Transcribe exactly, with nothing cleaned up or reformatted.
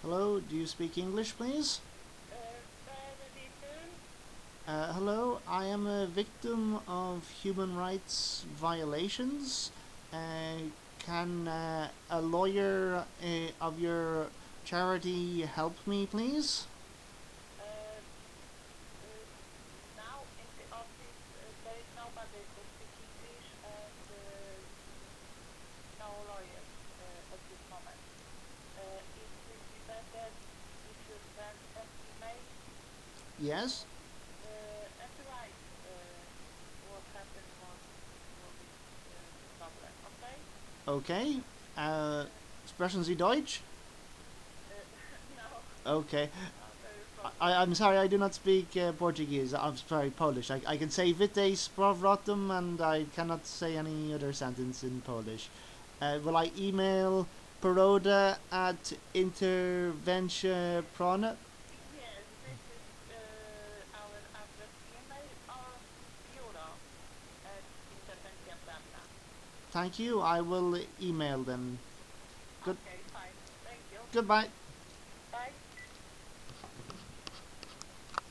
Hello, do you speak English, please? Uh, hello, I am a victim of human rights violations. Uh, can uh, a lawyer uh, of your charity help me, please? Yes? Okay. Uh, sprechen Sie Deutsch? Okay. I, I'm sorry, I do not speak uh, Portuguese. I'm sorry, Polish. I, I can say Vite Sprawrotum and I cannot say any other sentence in Polish. Uh, will I email Peroda at interventionprona? Thank you. I will email them. Good. Goodbye.